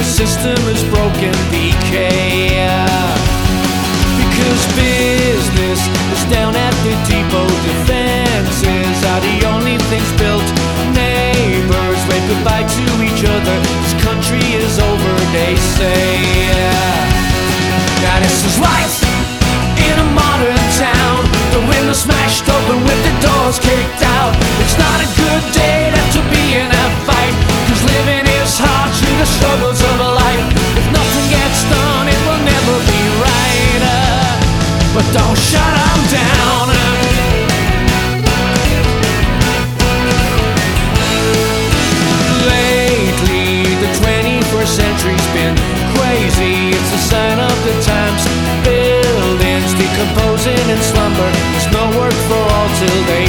the system is broken, BK. Because business is down at the depot. Defenses are the only things built. Neighbors wave goodbye to each other. This country is over, they say. Now this is life in a modern town. The windows smashed open with the doors kicked out. It's not a good day to be in a fight, 'cause living is hard through the struggles of a life. If nothing gets done, it will never be right. But don't shut them down. Lately, the 21st century's been crazy. It's a sign of the times. Buildings decomposing in slumber. There's no work for all till they